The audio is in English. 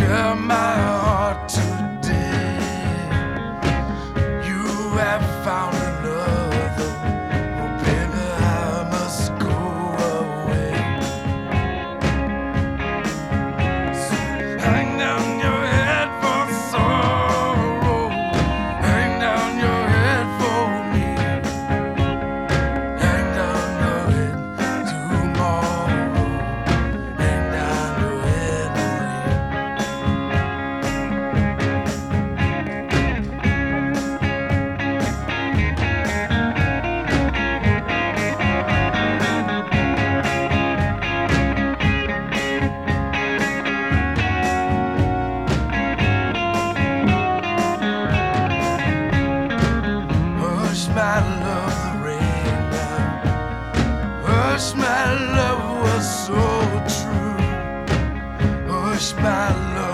tear my heart today. You have found another. Oh, baby, I must go away. So hang down your head for sorrow. Hang down your head for me. Hang down your head tomorrow. Hang down your head for hush, my love, the rain now. Hush, my love was so true. Hush, my love.